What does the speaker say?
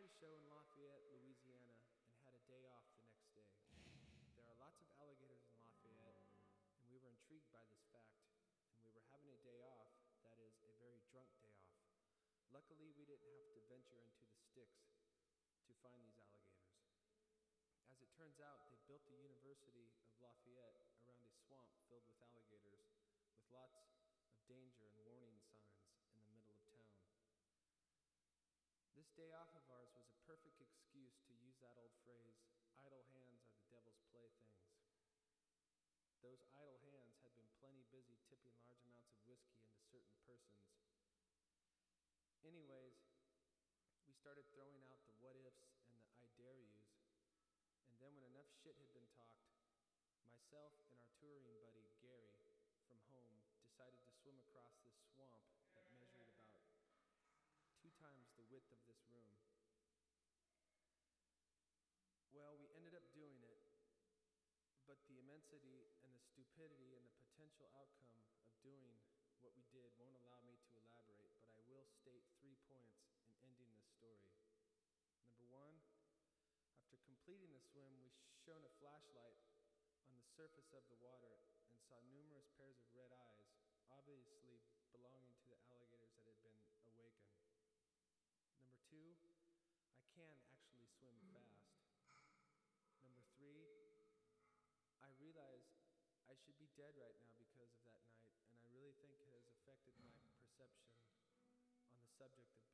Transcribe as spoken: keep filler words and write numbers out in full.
a show in Lafayette, Louisiana, and had a day off the next day. There are lots of alligators in Lafayette, and we were intrigued by this fact, and we were having a day off, that is, a very drunk day off. Luckily, we didn't have to venture into the sticks to find these alligators. As it turns out, they built the University of Lafayette around a swamp filled with alligators, with lots of danger and warning signs in the middle of town. This day off of ours was a perfect excuse to use that old phrase, idle hands are the devil's playthings. Those idle hands had been plenty busy tipping large amounts of whiskey into certain persons. Anyways, we started throwing out the what-ifs and the I dare yous, and then when enough shit had been talked, myself and our touring buddy, Gary, from home, decided to swim across this swamp that measured about two times the width of this room. Well, we ended up doing it, but the immensity and the stupidity and the potential outcome of doing what we did won't allow me to elaborate, but I will state three points in ending this story. Number one, after completing the swim, we shone a flashlight on the surface of the water and saw numerous pairs of red eyes, obviously belonging to the alligators that had been awakened. Number two, I can actually swim fast. Number three, I realize I should be dead right now because of that night, and I really think it has affected my perception on the subject of